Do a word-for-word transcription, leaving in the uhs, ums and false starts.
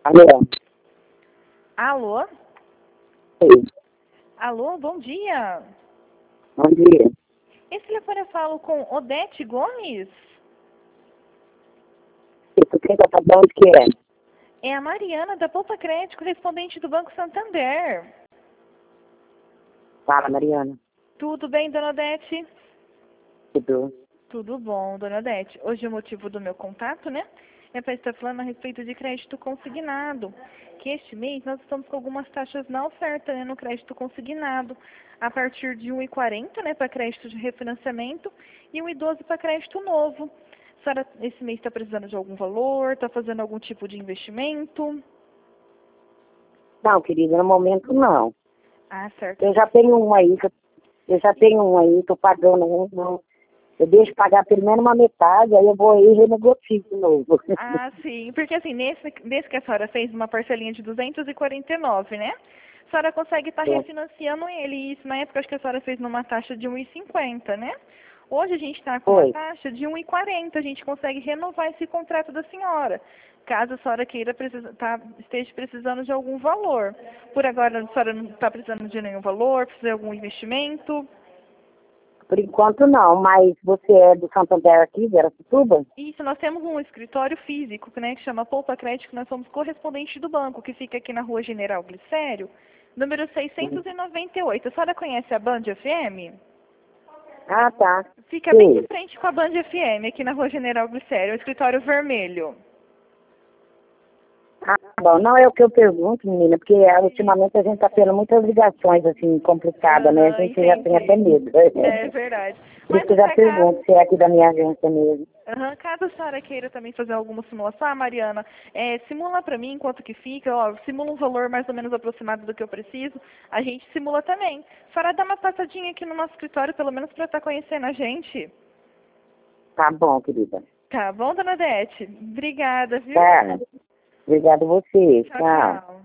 Alô? Alô? Oi. Alô, bom dia. Bom dia. Esse telefone eu falo com Odete Gomes? Isso quem tá falando que é? É a Mariana da Poupa Crédito, correspondente do Banco Santander. Fala, Mariana. Tudo bem, dona Odete? Tudo. Tudo bom, dona Odete. Hoje o motivo do meu contato, né, é para estar falando a respeito de crédito consignado. Que este mês nós estamos com algumas taxas na oferta, né, no crédito consignado. A partir de um e quarenta, né, para crédito de refinanciamento e um e doze para crédito novo. A senhora, esse mês está precisando de algum valor? Está fazendo algum tipo de investimento? Não, querida, no momento não. Ah, certo. Eu já tenho um aí, que eu eu já tenho um aí, tô pagando um, não. Eu deixo pagar pelo menos uma metade, aí eu vou aí e renegocio de novo. Ah, sim. Porque assim, nesse, nesse que a senhora fez uma parcelinha de duzentos e quarenta e nove, né? A senhora consegue estar É. refinanciando ele. E isso na época acho que a senhora fez numa taxa de um e cinquenta, né? Hoje a gente está com uma Foi. taxa de um e quarenta. A gente consegue renovar esse contrato da senhora. Caso a senhora queira precisa, tá, esteja precisando de algum valor. Por agora a senhora não está precisando de nenhum valor, precisa de algum investimento. Por enquanto não, mas você é do Santander aqui, de Aracituba? Isso, nós temos um escritório físico, né, que chama Poupa Crédito, que nós somos correspondentes do banco, que fica aqui na Rua General Glicério, número seiscentos e noventa e oito. A senhora conhece a Band F M? Ah, tá. Fica bem de Sim. frente com a Band F M, aqui na Rua General Glicério, é o escritório vermelho. Ah, bom, não é o que eu pergunto, menina, porque ah, ultimamente a gente tá tendo muitas ligações, assim, complicadas, né? A Aham, gente já tem até entendi. medo. É verdade. Por isso Mas que eu já até caso, pergunto se é aqui da minha agência mesmo. aham, caso a senhora queira também fazer alguma simulação, ah, Mariana, é, simula para mim quanto que fica, ó, simula um valor mais ou menos aproximado do que eu preciso, a gente simula também. A senhora dá uma passadinha aqui no nosso escritório, pelo menos para estar conhecendo a gente. Tá bom, querida. Tá bom, dona Dete? Obrigada, viu? Tá. Obrigada a você. Tchau, Tchau. tchau.